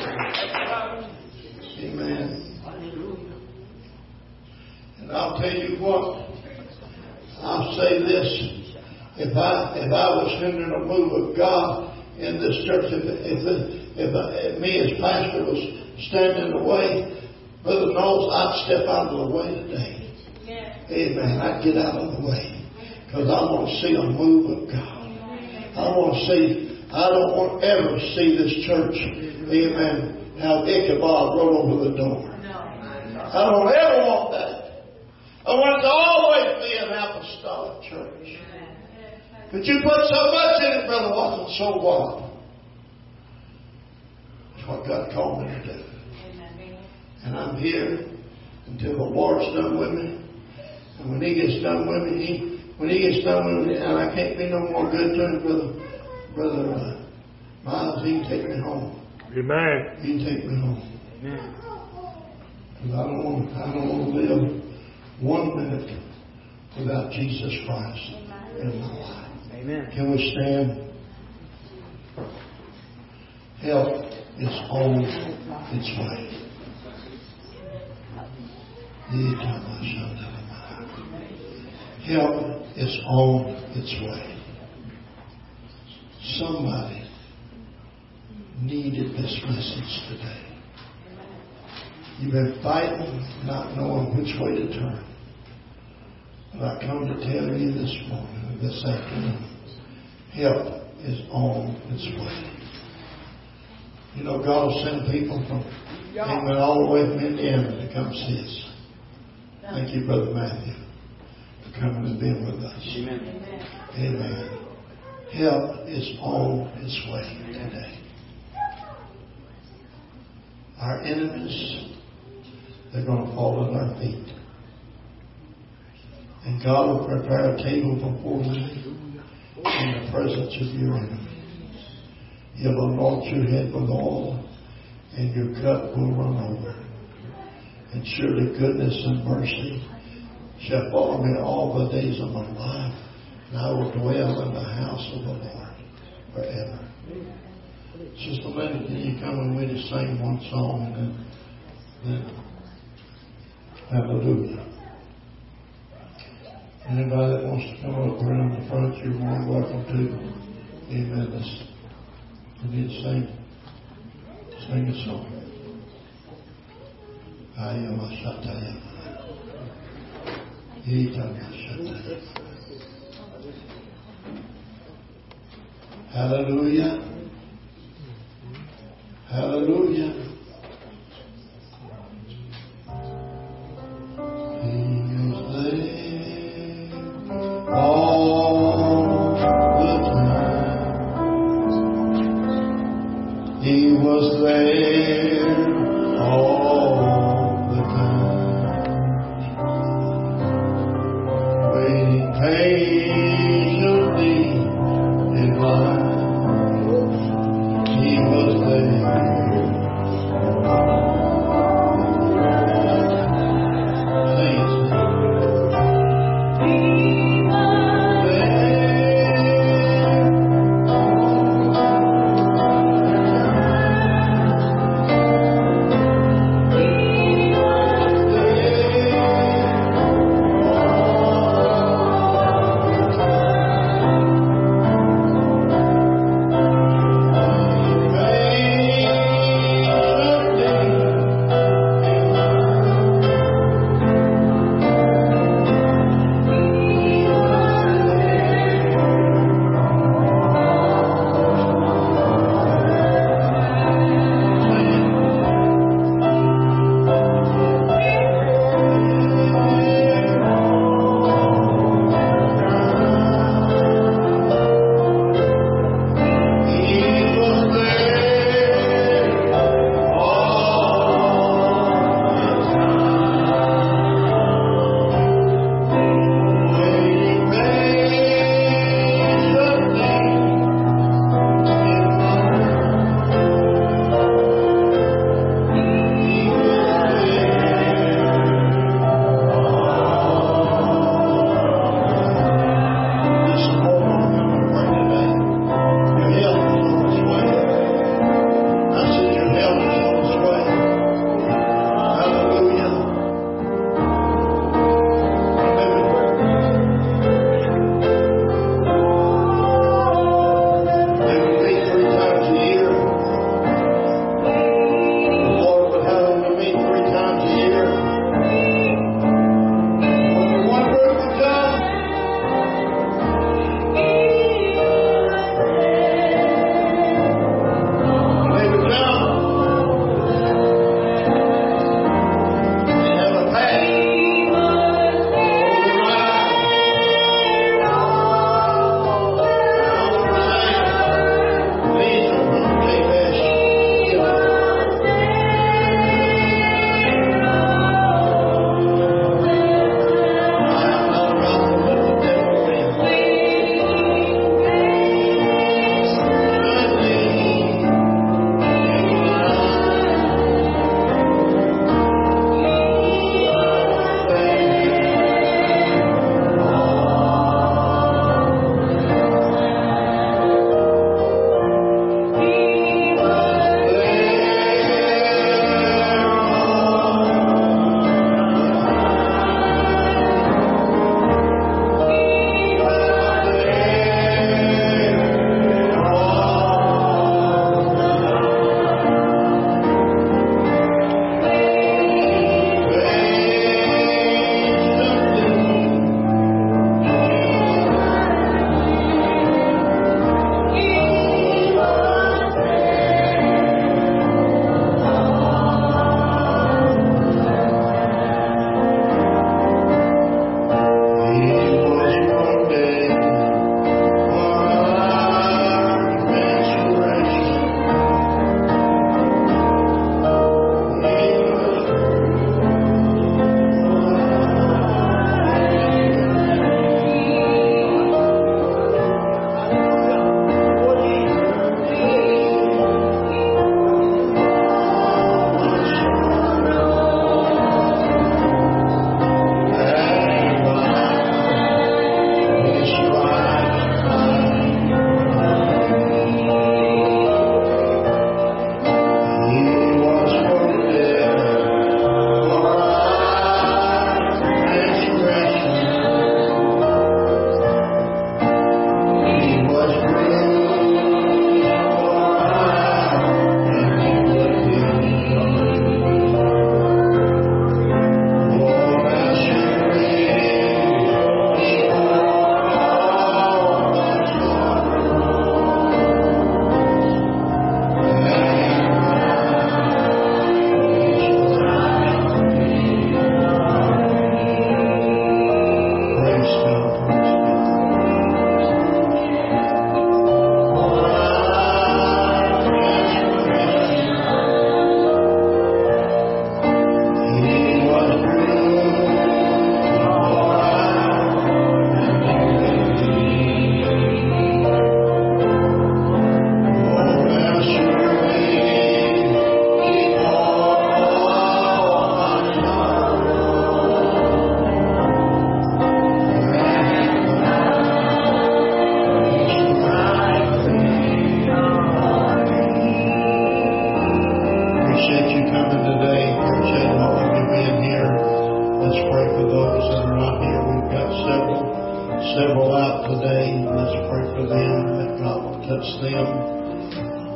way. Amen. And I'll tell you what. I'll say this. If I was hindering a move of God in this church, if me as pastor was standing in the way, Brother Knowles, I'd step out of the way today. Amen. I'd get out of the way. Because I want to see a move of God. I don't want to ever see this church, amen, have Ichabod wrote over the door. I don't ever want that. I want it to always be an apostolic church. But you put so much in it, Brother Watson, so what? That's what God called me to do. And I'm here until the Lord's done with me. And when He gets done with me, and I can't be no more good to Him, Brother Miles, He can take me home. Amen. He can take me home. Amen. Because I don't want to live 1 minute without Jesus Christ in my life. Amen. Can we stand? Help is on its way. Help is on its way. Somebody needed this message today. You've been fighting, not knowing which way to turn. But I come to tell you this morning, this afternoon, help is on its way. You know, God will send people from England all the way from Indiana to come see us. Thank you, Brother Matthew, for coming and being with us. Amen. Amen. Help is on its way today. Our enemies, they're going to fall at our feet. And God will prepare a table before you in the presence of your enemies. He'll anoint your head with oil, and your cup will run over. And surely goodness and mercy shall follow me all the days of my life, and I will dwell in the house of the Lord forever. Sister Linda, can you come and we just sing one song and then hallelujah. Anybody that wants to come up around the front, you're more than welcome to. Amen. We need to sing a song. Ayamashataya. Itamashataya. Hallelujah. Hallelujah. He was there all the time. He was there all the time. Waiting patiently in line. He was there.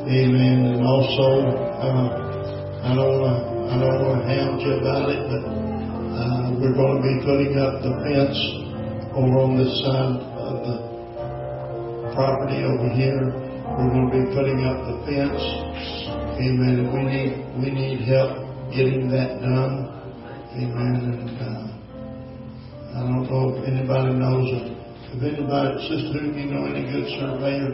Amen. And also, I don't want to hound you about it, but we're going to be putting up the fence over on this side of the property over here. We're going to be putting up the fence. Amen. And we need help getting that done. Amen. And I don't know if anybody knows it. If anybody, Sister, do you know any good surveyors?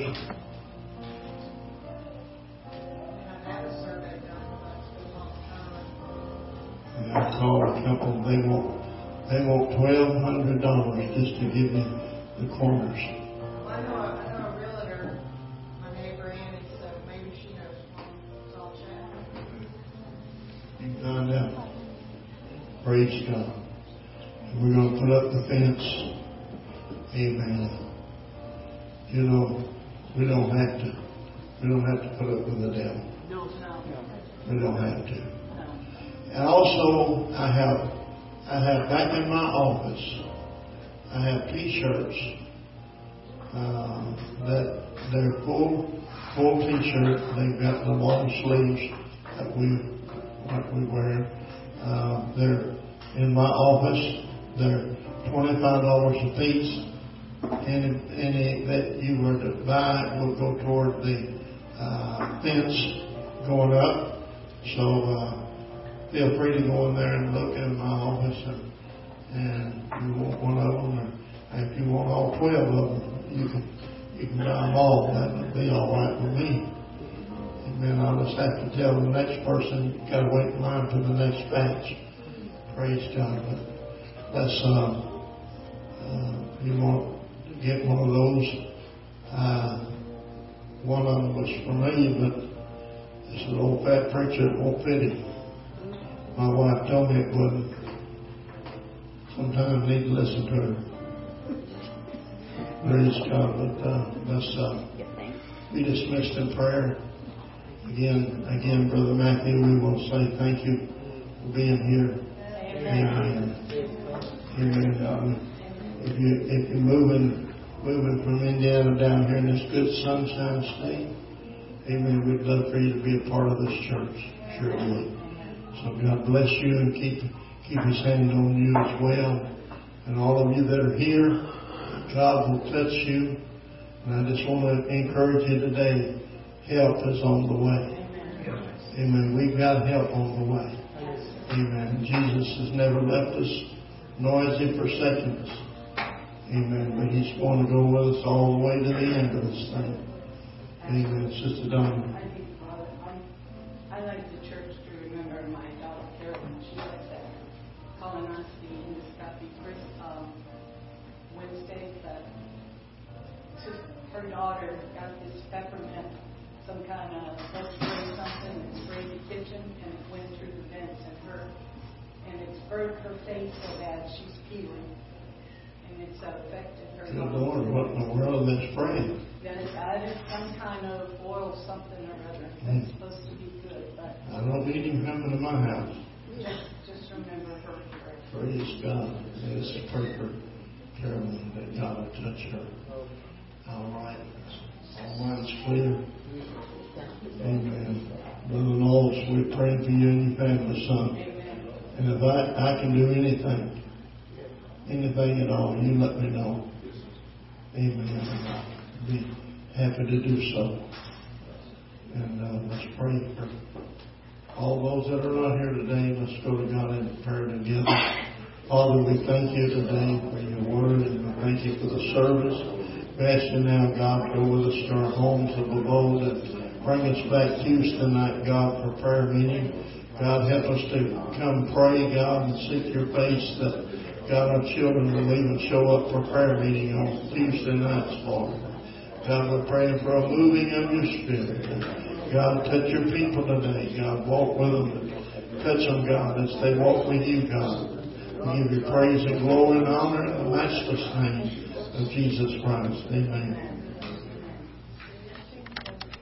I called a couple. They want $1,200 just to give me the corners. Well, I know a realtor, my neighbor Annie, so maybe she knows one. So I'll check. You can find out. Praise God. And we're going to put up the fence. Amen. You know, we don't have to put up with the devil. No. We don't have to. And also, I have back in my office, I have T-shirts that they're full T-shirt. They've got the long sleeves that we wear. They're in my office. They're $25 a piece. Any that you were to buy will go toward the fence going up. So feel free to go in there and look in my office, and if you want one of them, or if you want all 12 of them, you can buy them all. That would be all right with me. And then I'll just have to tell the next person, you got to wait in line for the next batch. Praise God. But let's you want to get one of those. One of them was for me, but it's an old fat preacher that won't fit him. My wife told me it wouldn't. Sometimes I need to listen to her. Praise God. But let's be dismissed in prayer. Again, Brother Matthew, we want to say thank you for being here. Amen. God. If you're moving from Indiana down here in this good sunshine state, amen, we'd love for you to be a part of this church. Sure would. So God bless you and keep His hand on you as well. And all of you that are here, God will touch you. And I just want to encourage you today, help is on the way. Amen. We've got help on the way. Amen. Jesus has never left us, nor has He forsaken us. Amen. But He's going to go with us all the way to the end of this thing. Amen. Sister Donna. I like the church to remember my daughter Carolyn. She was at colonoscopy endoscopy Wednesday. But her daughter got this peppermint, some kind of spray something, and sprayed the kitchen, and it went through the vents and it's burnt her face so bad she's peeling, and it's affected her. Good Lord, what in the world is spraying? It's added some kind of oil, something or other. That's supposed to be good, but I don't need Him coming to my house. just remember her. Praise God. Let's pray for Carolyn that God will touch her. All right. All minds clear. Amen. Brother Knowles, we're praying for you and your family, son. Amen. And if I can do anything at all, you let me know. Amen. I'll be happy to do so. And let's pray for all those that are not here today. Let's go to God in prayer together. Father, we thank you today for your word, and we thank you for the service. We ask you now, God, go with us to our homes of abode and bring us back Tuesday night, God, for prayer meeting. God, help us to come pray, God, and seek your face that, God, our children will even show up for prayer meeting on Tuesday nights, Lord. God, we're praying for a moving of your Spirit. God, touch your people today. God, walk with them. Touch them, God, as they walk with you, God. We give you praise and glory and honor in the matchless name of Jesus Christ. Amen.